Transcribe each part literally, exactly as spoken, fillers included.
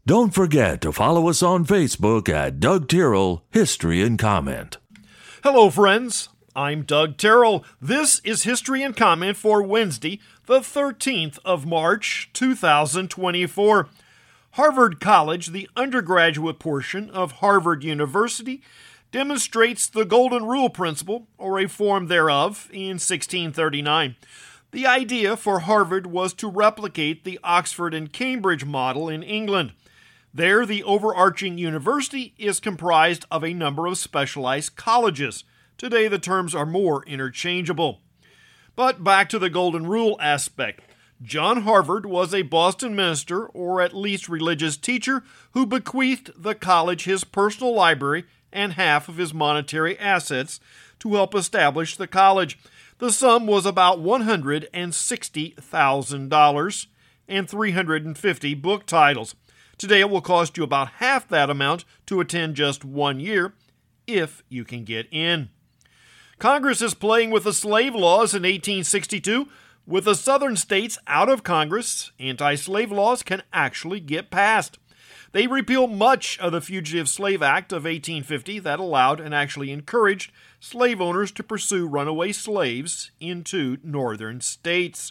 Don't forget to follow us on Facebook at Doug Tyrrell History and Comment. Hello, friends. I'm Doug Tyrrell. This is History and Comment for Wednesday, the thirteenth of March, two thousand twenty-four. Harvard College, the undergraduate portion of Harvard University, demonstrates the Golden Rule principle, or a form thereof, in sixteen thirty-nine. The idea for Harvard was to replicate the Oxford and Cambridge model in England. There, the overarching university is comprised of a number of specialized colleges. Today, the terms are more interchangeable. But back to the Golden Rule aspect. John Harvard was a Boston minister, or at least religious teacher, who bequeathed the college his personal library and half of his monetary assets to help establish the college. The sum was about one hundred sixty thousand dollars and three hundred fifty book titles. Today it will cost you about half that amount to attend just one year, if you can get in. Congress is playing with the slave laws in eighteen sixty-two. With the southern states out of Congress, anti-slave laws can actually get passed. They repeal much of the Fugitive Slave Act of eighteen fifty that allowed and actually encouraged slave owners to pursue runaway slaves into northern states.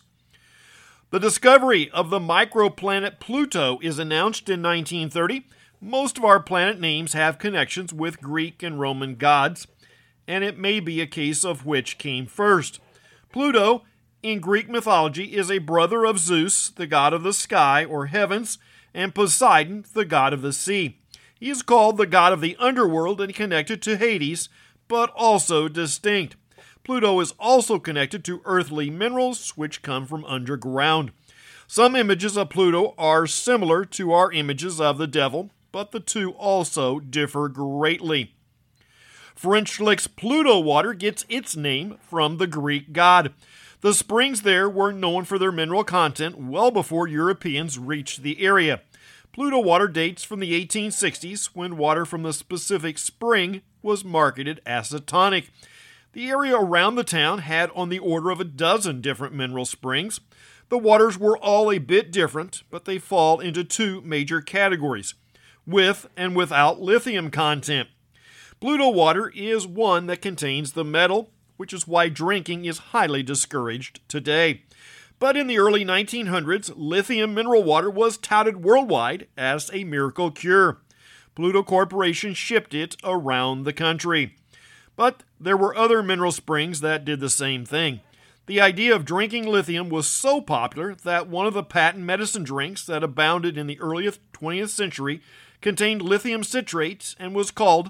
The discovery of the microplanet Pluto is announced in nineteen thirty. Most of our planet names have connections with Greek and Roman gods, and it may be a case of which came first. Pluto, in Greek mythology, is a brother of Zeus, the god of the sky or heavens, and Poseidon, the god of the sea. He is called the god of the underworld and connected to Hades, but also distinct. Pluto is also connected to earthly minerals, which come from underground. Some images of Pluto are similar to our images of the devil, but the two also differ greatly. French Lic's Pluto water gets its name from the Greek god. The springs there were known for their mineral content well before Europeans reached the area. Pluto water dates from the eighteen sixties, when water from the specific spring was marketed as a tonic. The area around the town had on the order of a dozen different mineral springs. The waters were all a bit different, but they fall into two major categories, with and without lithium content. Pluto water is one that contains the metal, which is why drinking is highly discouraged today. But in the early nineteen hundreds, lithium mineral water was touted worldwide as a miracle cure. Pluto Corporation shipped it around the country. But there were other mineral springs that did the same thing. The idea of drinking lithium was so popular that one of the patent medicine drinks that abounded in the early twentieth century contained lithium citrate and was called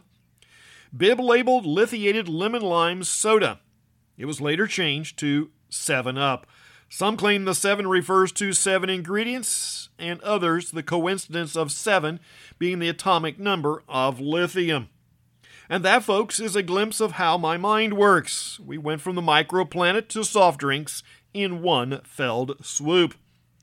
bib-labeled lithiated lemon lime soda. It was later changed to seven up. Some claim the seven refers to seven ingredients, and others the coincidence of seven being the atomic number of lithium. And that, folks, is a glimpse of how my mind works. We went from the microplanet to soft drinks in one felled swoop.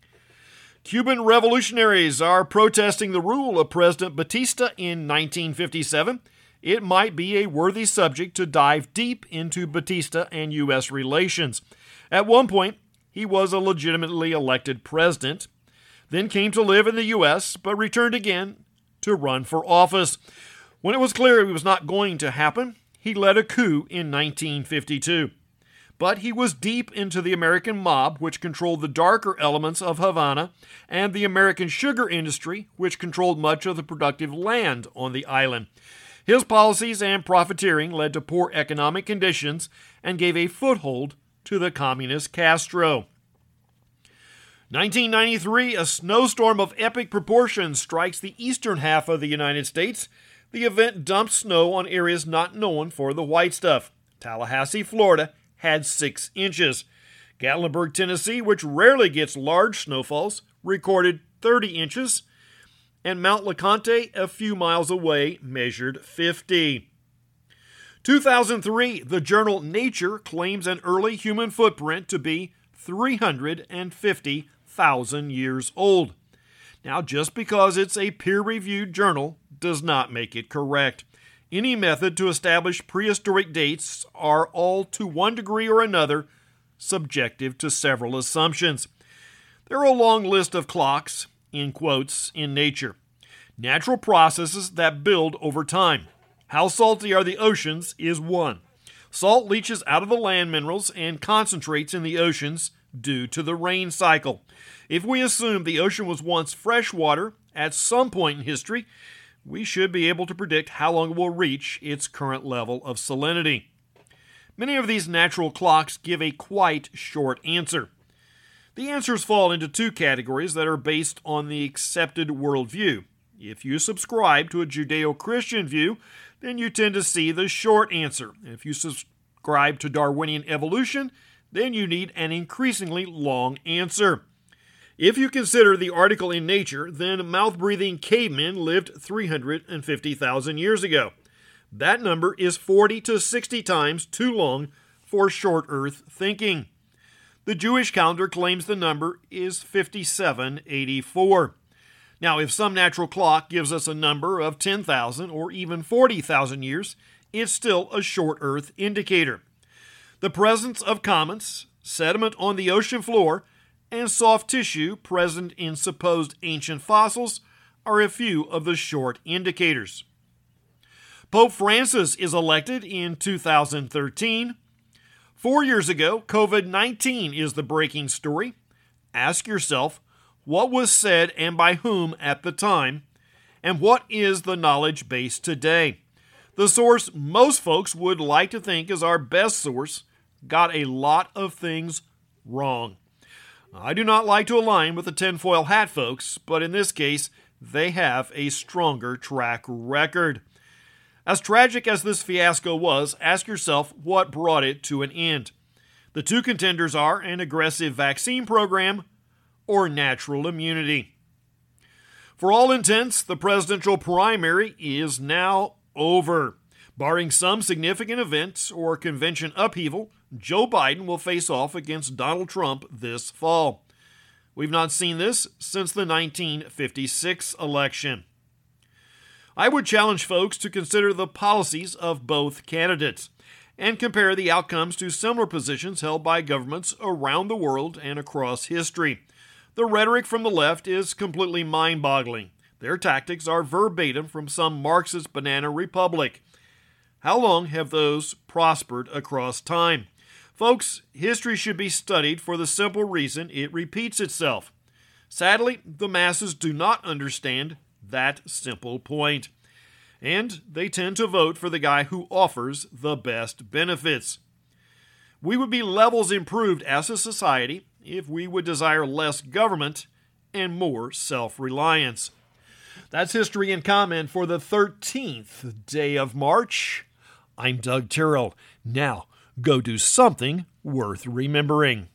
Cuban revolutionaries are protesting the rule of President Batista in nineteen fifty-seven. It might be a worthy subject to dive deep into Batista and U S relations. At one point, he was a legitimately elected president, then came to live in the U S, but returned again to run for office. When it was clear it was not going to happen, he led a coup in nineteen fifty-two. But he was deep into the American mob, which controlled the darker elements of Havana, and the American sugar industry, which controlled much of the productive land on the island. His policies and profiteering led to poor economic conditions and gave a foothold to the communist Castro. nineteen ninety-three, a snowstorm of epic proportions strikes the eastern half of the United States. The event dumped snow on areas not known for the white stuff. Tallahassee, Florida, had six inches. Gatlinburg, Tennessee, which rarely gets large snowfalls, recorded thirty inches. And Mount LeConte, a few miles away, measured fifty. two thousand three, the journal Nature claims an early human footprint to be three hundred fifty thousand years old. Now, just because it's a peer-reviewed journal does not make it correct. Any method to establish prehistoric dates are all, to one degree or another, subjective to several assumptions. There are a long list of clocks, in quotes, in Nature. Natural processes that build over time. How salty are the oceans is one. Salt leaches out of the land minerals and concentrates in the oceans due to the rain cycle. If we assume the ocean was once fresh water at some point in history, we should be able to predict how long it will reach its current level of salinity. Many of these natural clocks give a quite short answer. The answers fall into two categories that are based on the accepted worldview. If you subscribe to a Judeo-Christian view, then you tend to see the short answer. If you subscribe to Darwinian evolution, then you need an increasingly long answer. If you consider the article in Nature, then mouth-breathing cavemen lived three hundred fifty thousand years ago. That number is forty to sixty times too long for short Earth thinking. The Jewish calendar claims the number is fifty-seven eighty-four. Now, if some natural clock gives us a number of ten thousand or even forty thousand years, it's still a short Earth indicator. The presence of comets, sediment on the ocean floor, and soft tissue present in supposed ancient fossils are a few of the short indicators. Pope Francis is elected in two thousand thirteen. Four years ago, covid nineteen is the breaking story. Ask yourself, what was said and by whom at the time, and what is the knowledge base today? The source most folks would like to think is our best source got a lot of things wrong. I do not like to align with the tinfoil hat folks, but in this case, they have a stronger track record. As tragic as this fiasco was, ask yourself what brought it to an end. The two contenders are an aggressive vaccine program or natural immunity. For all intents, the presidential primary is now over. Barring some significant event or convention upheaval, Joe Biden will face off against Donald Trump this fall. We've not seen this since the nineteen fifty-six election. I would challenge folks to consider the policies of both candidates and compare the outcomes to similar positions held by governments around the world and across history. The rhetoric from the left is completely mind-boggling. Their tactics are verbatim from some Marxist banana republic. How long have those prospered across time? Folks, history should be studied for the simple reason it repeats itself. Sadly, the masses do not understand that simple point, and they tend to vote for the guy who offers the best benefits. We would be levels improved as a society if we would desire less government and more self-reliance. That's History and Comment for the thirteenth day of March. I'm Doug Terrell. Now, go do something worth remembering.